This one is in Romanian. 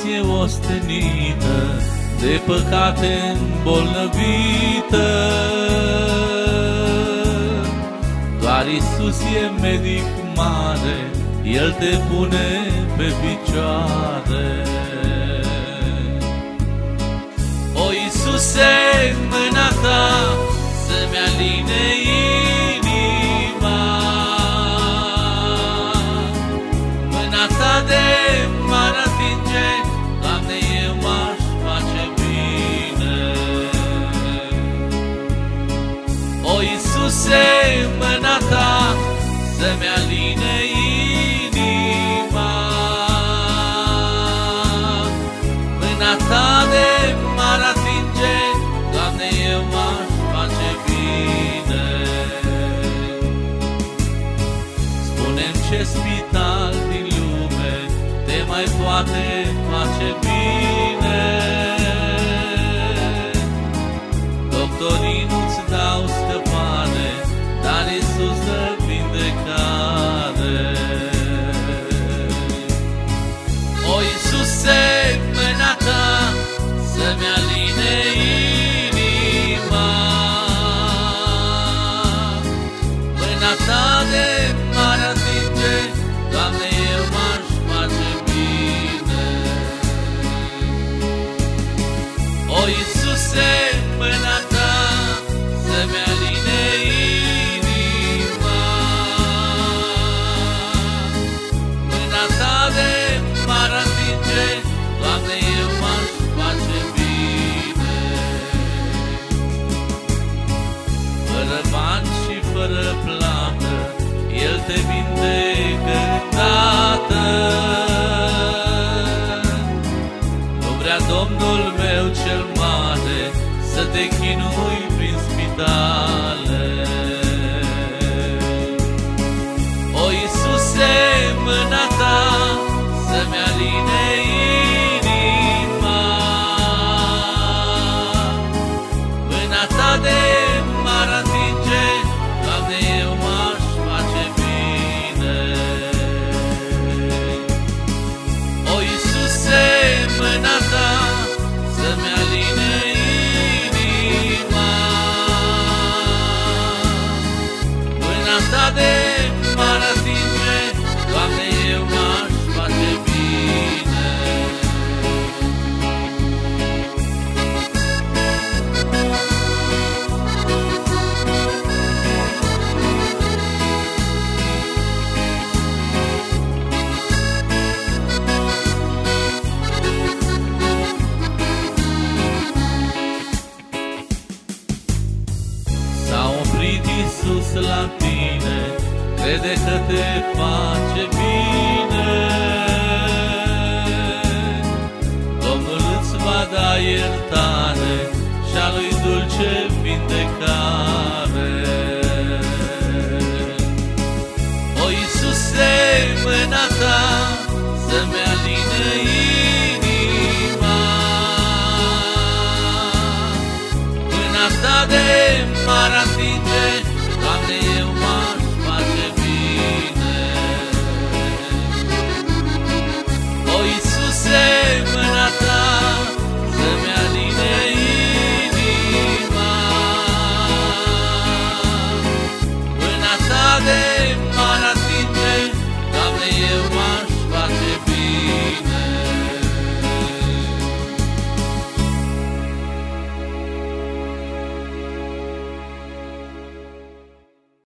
e ostenită, de păcate îmbolnăvită. Doar Iisus e medic mare, El te pune pe picioare. O, Iisuse, în mâna ta să-mi aline inima, mâna ta de m-ar atinge, Doamne, eu m-aș face bine. O, Iisuse, în mâna ta să-mi aline inima, mâna ta de m-ar atinge, Doamne, eu m-aș face bine. Spune-mi ce spital din lume te mai poate face bine. Doctorii nu-ți dau scăpare, dar Iisus dă vindecare. O, Iisuse, mâna ta să-mi aline inima, mâna ta de m-ar atinge, Doamne, eu m-aș face bine. O, Iisuse, mâna ta să-mi aline inima, mâna ta de m-ar atinge, Doamne, eu m-aș face bine. Fără bani și fără plată, El te vindecă îndată. Nu vrea Domnul meu cel mare să te chinui prin spitale. O, Iisuse, mâna ta să-mi aline inima, mâna ta de m-ar atinge, Doamne, eu m-aș face bine. O, Iisuse, mâna ta să-mi aline inima, mâna ta de m-ar atinge, Doamne, eu m-aș face bine. S-a oprit Iisus la tine, crede că te face bine.